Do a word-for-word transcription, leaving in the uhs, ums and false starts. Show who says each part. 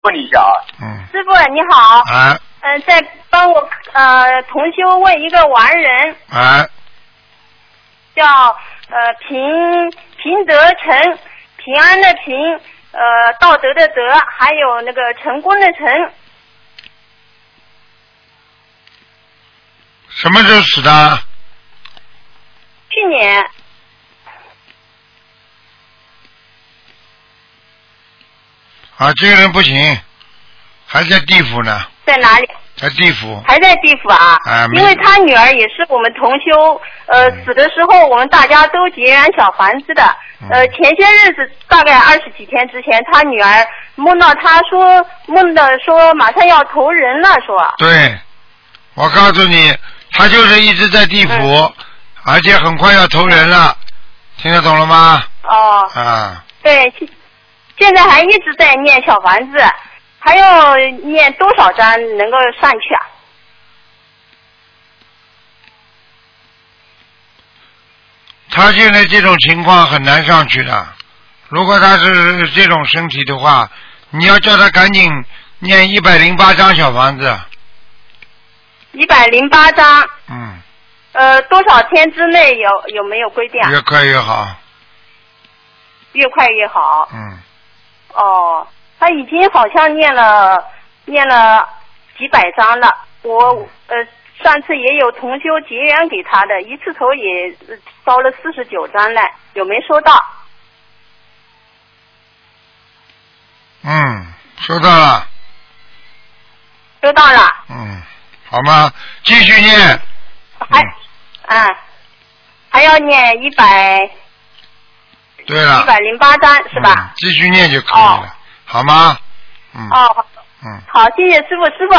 Speaker 1: 问你一下啊。
Speaker 2: 嗯。
Speaker 3: 师傅你好。
Speaker 2: 啊。
Speaker 3: 嗯、呃，再帮我呃同修问一个完人。
Speaker 2: 啊。
Speaker 3: 叫呃平平德成，平安的平，呃道德的德，还有那个成功的成。
Speaker 2: 什么时候死的？
Speaker 3: 去年。
Speaker 2: 啊，这个人不行，还在地府呢。
Speaker 3: 在哪里？
Speaker 2: 在地府。
Speaker 3: 还在地府啊？
Speaker 2: 啊，
Speaker 3: 因为他女儿也是我们同修，呃，
Speaker 2: 嗯、
Speaker 3: 死的时候我们大家都结缘小房子的。
Speaker 2: 嗯、
Speaker 3: 呃，前些日子大概二十几天之前，他女儿梦到他说梦的说马上要投人了，说。
Speaker 2: 对，我告诉你，他就是一直在地府，嗯、而且很快要投人了，听得懂了吗？
Speaker 3: 哦。
Speaker 2: 啊。
Speaker 3: 对，现在还一直在念小房子。还要念多少章能够上去啊？
Speaker 2: 他现在这种情况很难上去的。如果他是这种身体的话，你要叫他赶紧念一百零八张小房子。
Speaker 3: 一百零八张。
Speaker 2: 嗯。
Speaker 3: 呃，多少天之内有有没有规定啊？
Speaker 2: 越快越好。
Speaker 3: 越快越好。
Speaker 2: 嗯。
Speaker 3: 哦。他已经好像念了念了几百章了，我呃上次也有同修结缘给他的，一次头也烧了四十九章了，有没收到？
Speaker 2: 嗯，收到了。
Speaker 3: 收到了。
Speaker 2: 嗯，好吗？继续念。
Speaker 3: 还，嗯，还要念一百。
Speaker 2: 对了。
Speaker 3: 一百零八章是吧？
Speaker 2: 嗯，继续念就可以了。哦好吗？嗯。
Speaker 3: 哦，
Speaker 2: 嗯。
Speaker 3: 好，谢谢师傅，师傅